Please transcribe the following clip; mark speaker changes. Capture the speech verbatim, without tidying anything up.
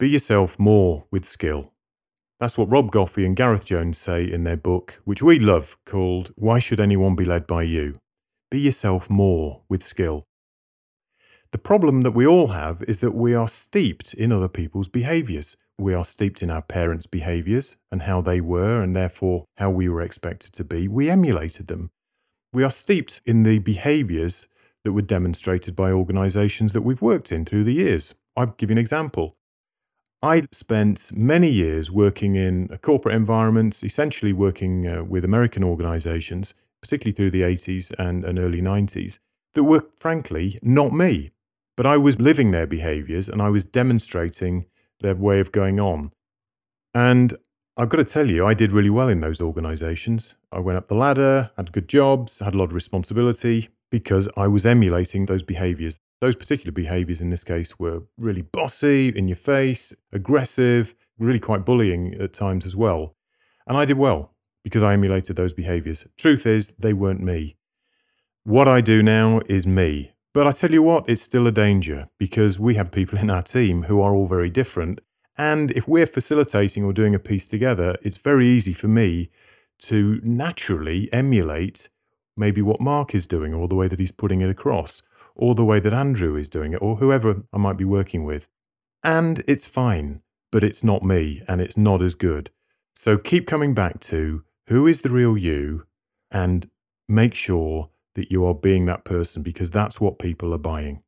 Speaker 1: Be yourself more with skill. That's what Rob Goffey and Gareth Jones say in their book, which we love, called Why Should Anyone Be Led By You? Be yourself more with skill. The problem that we all have is that we are steeped in other people's behaviours. We are steeped in our parents' behaviours and how they were, and therefore how we were expected to be. We emulated them. We are steeped in the behaviours that were demonstrated by organisations that we've worked in through the years. I'll give you an example. I spent many years working in a corporate environment, essentially working uh, with American organisations, particularly through the eighties and, and early nineties, that were frankly not me. But I was living their behaviours and I was demonstrating their way of going on. And I've got to tell you, I did really well in those organisations. I went up the ladder, had good jobs, had a lot of responsibility because I was emulating those behaviours. Those particular behaviours in this case were really bossy, in your face, aggressive, really quite bullying at times as well. And I did well because I emulated those behaviours. Truth is, they weren't me. What I do now is me. But I tell you what, it's still a danger because we have people in our team who are all very different. And if we're facilitating or doing a piece together, it's very easy for me to naturally emulate maybe what Mark is doing or the way that he's putting it across, or the way that Andrew is doing it, or whoever I might be working with. And it's fine, but it's not me, and it's not as good. So keep coming back to who is the real you, and make sure that you are being that person, because that's what people are buying.